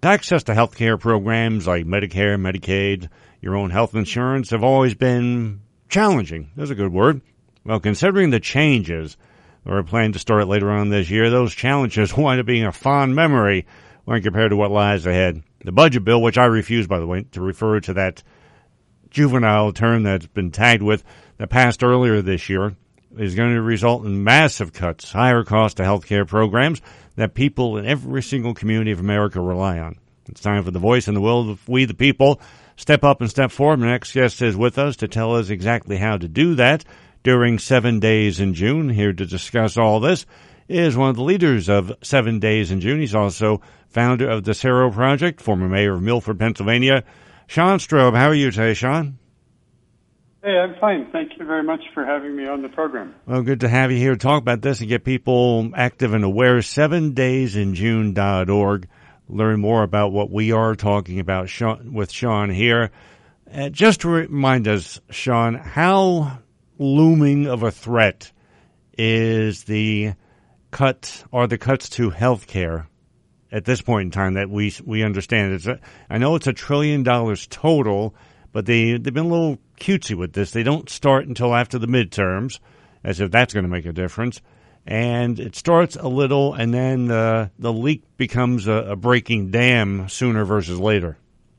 Access to health care programs like Medicare, Medicaid, your own health insurance have always been challenging. That's a good word. Well, considering the changes that are planned to start later on this year, those challenges wind up being a fond memory when compared to what lies ahead. The budget bill, which I refuse, by the way, to refer to that juvenile term that's been tagged with, that passed earlier this year, is going to result in massive cuts, higher costs to health care programs that people in every single community of America rely on. It's time for the voice and the will of we the people step up and step forward. My next guest is with us to tell us exactly how to do that during 7 Days in June. Here to discuss all this is one of the leaders of 7 Days in June. He's also founder of the Cero Project, former mayor of Milford, Pennsylvania. Sean Strobe, how are you today, Sean? Hey, I'm fine. Thank you very much for having me on the program. Well, good to have you here to talk about this and get people active and aware. 7daysinjune.org. Learn more about what we are talking about with Sean here. Just to remind us, Sean, how looming of a threat is the cuts to health care at this point in time that we understand? I know it's $1 trillion total, but they've been a little cutesy with this. They don't start until after the midterms, as if that's going to make a difference. And it starts a little, and then the leak becomes a breaking dam sooner versus later.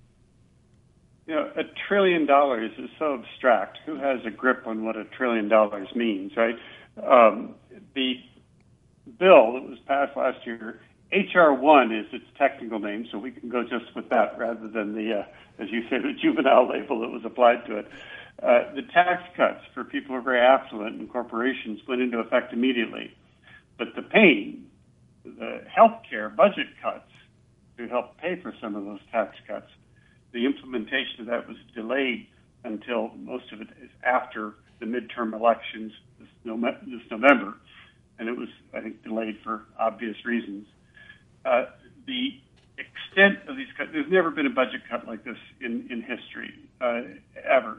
You know, $1 trillion is so abstract. Who has a grip on what $1 trillion means, right? The bill that was passed last year, H.R. 1 is its technical name, so we can go just with that rather than the, as you say, the juvenile label that was applied to it. The tax cuts for people who are very affluent and corporations went into effect immediately. But the pain, the health care budget cuts to help pay for some of those tax cuts, the implementation of that was delayed until most of it is after the midterm elections this November. And it was, I think, delayed for obvious reasons. The extent of these cuts, there's never been a budget cut like this in history, ever.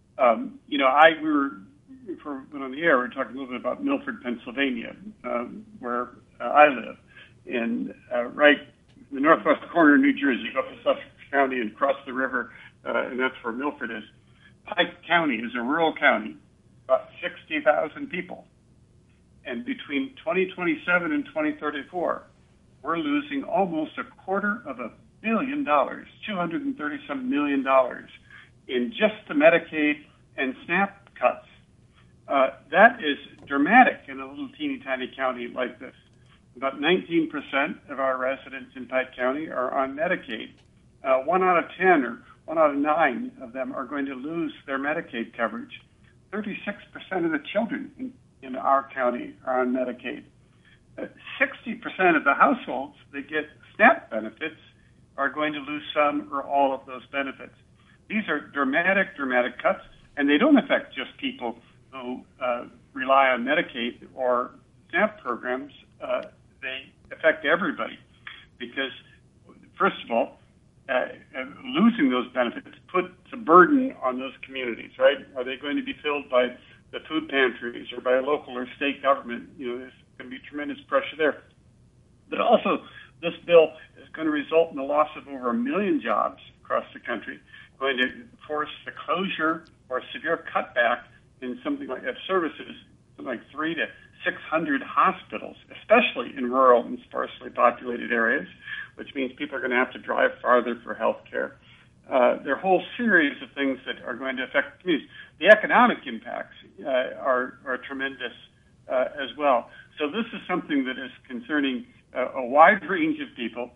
Before we went on the air, we were talking a little bit about Milford, Pennsylvania, where I live. And right in the northwest corner of New Jersey, you go up to Suffolk County and cross the river, and that's where Milford is. Pike County is a rural county, about 60,000 people. And between 2027 and 2034, we're losing almost $250 million, $230-some million in just the Medicaid and SNAP cuts. That is dramatic in a little teeny tiny county like this. About 19% of our residents in Pike County are on Medicaid. 1 out of 10 or 1 out of 9 of them are going to lose their Medicaid coverage. 36% of the children in our county are on Medicaid. 60% of the households that get SNAP benefits are going to lose some or all of those benefits. These are dramatic cuts, and they don't affect just people who rely on Medicaid or SNAP programs. They affect everybody because, first of all, losing those benefits puts a burden on those communities, right? Are they going to be filled by the food pantries or by a local or state government? There's going to be tremendous pressure there. But also, this bill is going to result in the loss of over 1 million jobs across the country, going to force the closure or severe cutback in something like services, something like 300 to 600 hospitals, especially in rural and sparsely populated areas, which means people are going to have to drive farther for health care. There are a whole series of things that are going to affect communities. The economic impacts are tremendous as well. So this is something that is concerning a wide range of people.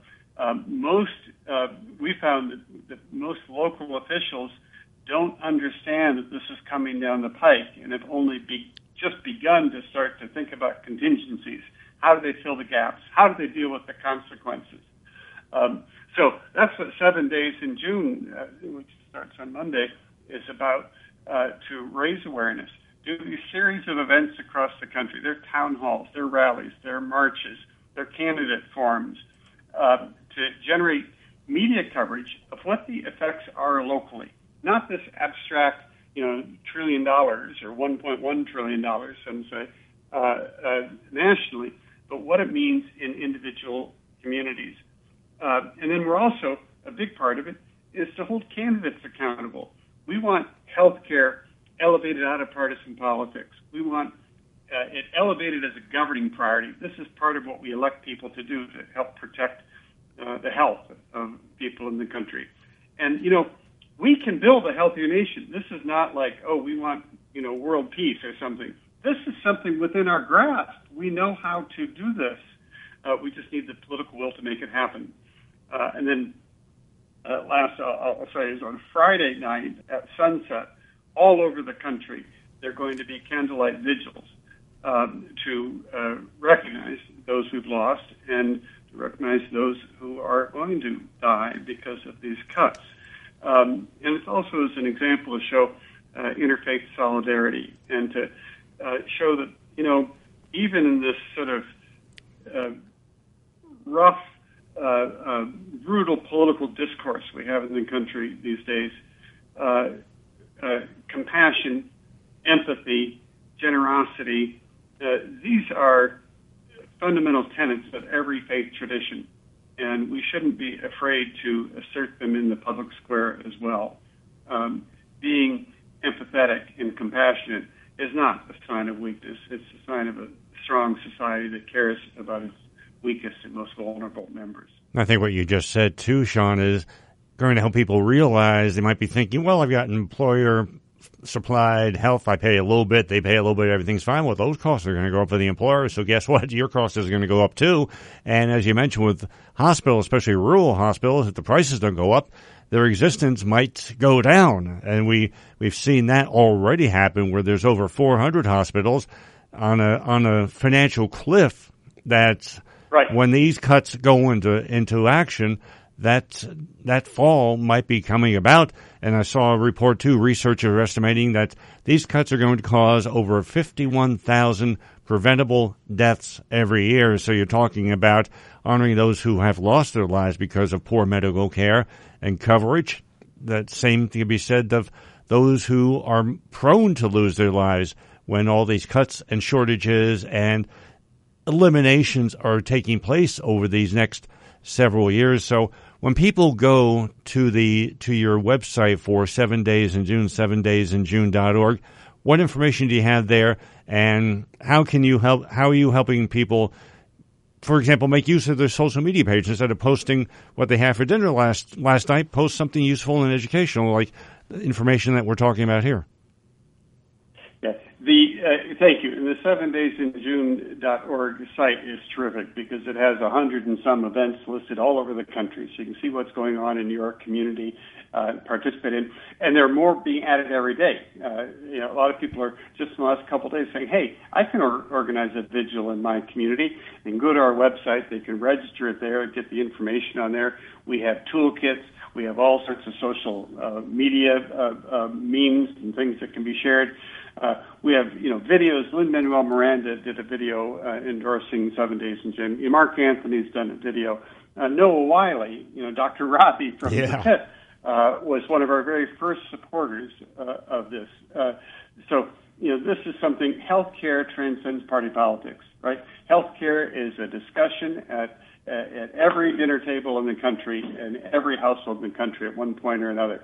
We found that most local officials don't understand that this is coming down the pike and have only just begun to start to think about contingencies. How do they fill the gaps? How do they deal with the consequences? So that's what 7 Days in June, which starts on Monday, is about, to raise awareness. Do these series of events across the country. There are town halls, there are rallies, there are marches, there are candidate forums, to generate media coverage of what the effects are locally. Not this abstract, $1 trillion or $1.1 trillion, some say, nationally, but what it means in individual communities. And then we're also, a big part of it is to hold candidates accountable. We want health care elevated out of partisan politics. We want it elevated as a governing priority. This is part of what we elect people to do to help protect the health of people in the country. And, we can build a healthier nation. This is not like, we want, world peace or something. This is something within our grasp. We know how to do this. We just need the political will to make it happen. And then last, I'll say, is on Friday night at sunset, all over the country, there are going to be candlelight vigils to recognize those who've lost and to recognize those who are going to die because of these cuts. And it's also as an example to show interfaith solidarity and to show that, even in this sort of rough, brutal political discourse we have in the country these days, compassion, empathy, generosity, these are fundamental tenets of every faith tradition, and we shouldn't be afraid to assert them in the public square as well. Being empathetic and compassionate is not a sign of weakness. It's a sign of a strong society that cares about its weakest and most vulnerable members. I think what you just said, too, Sean, is going to help people realize they might be thinking, well, I've got an employer-supplied health. I pay a little bit. They pay a little bit. Everything's fine. Well, those costs are going to go up for the employer. So guess what? Your cost is going to go up, too. And as you mentioned with hospitals, especially rural hospitals, if the prices don't go up, their existence might go down. And we've seen that already happen where there's over 400 hospitals on a financial cliff that's right. When these cuts go into action, that fall might be coming about. And I saw a report, too, researchers are estimating that these cuts are going to cause over 51,000 preventable deaths every year. So you're talking about honoring those who have lost their lives because of poor medical care and coverage. That same can be said of those who are prone to lose their lives when all these cuts and shortages and eliminations are taking place over these next several years. So when people go to your website for 7 Days in June, 7daysinjune.org, what information do you have there, and how are you helping people, for example, make use of their social media page instead of posting what they had for dinner last night? Post something useful and educational, like the information that we're talking about here. Thank you. And the 7daysinjune.org site is terrific because it has 100 and some events listed all over the country, so you can see what's going on in your community, participate in. And there are more being added every day. A lot of people are just in the last couple of days saying, hey, I can organize a vigil in my community. They can go to our website. They can register it there and get the information on there. We have toolkits. We have all sorts of social media memes and things that can be shared. We have, videos. Lin-Manuel Miranda did a video endorsing 7 Days in June. Mark Anthony's done a video. Noah Wiley, Dr. Robbie from the pit, was one of our very first supporters of this. So, this is something, healthcare transcends party politics, right? Healthcare is a discussion at every dinner table in the country and every household in the country at one point or another.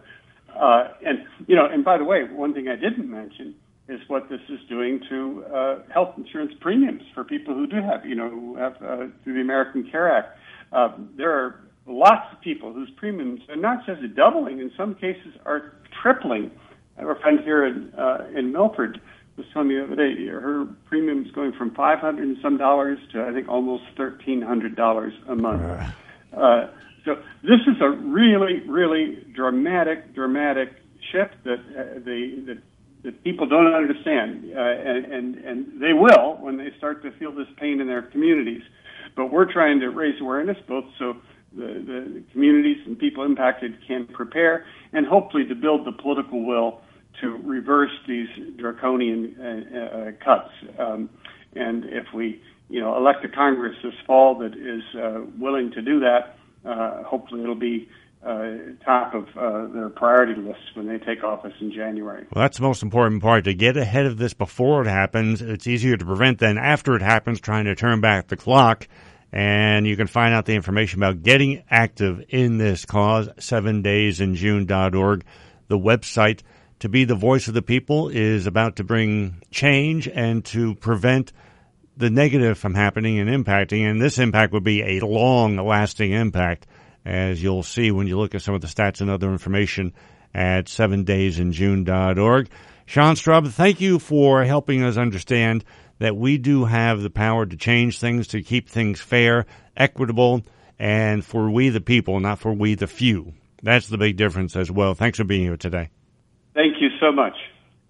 And by the way, one thing I didn't mention is what this is doing to health insurance premiums for people who do have, who have through the American Care Act. There are lots of people whose premiums are not just doubling, in some cases are tripling. I have a friend here in Milford was telling me the other day her premium is going from $500 and some dollars to I think almost $1,300 a month. So this is a really, really dramatic shift that people don't understand, and they will when they start to feel this pain in their communities. But we're trying to raise awareness, both so the communities and people impacted can prepare, and hopefully to build the political will to reverse these draconian cuts. And if we, elect a Congress this fall that is willing to do that, hopefully it'll be top of their priority list when they take office in January. Well, that's the most important part, to get ahead of this before it happens. It's easier to prevent than after it happens, trying to turn back the clock. And you can find out the information about getting active in this cause, 7daysinjune.org. The website to be the voice of the people is about to bring change and to prevent the negative from happening and impacting. And this impact would be a long-lasting impact, as you'll see when you look at some of the stats and other information at 7daysinjune.org. Sean Strub, thank you for helping us understand that we do have the power to change things, to keep things fair, equitable, and for we the people, not for we the few. That's the big difference as well. Thanks for being here today. Thank you so much.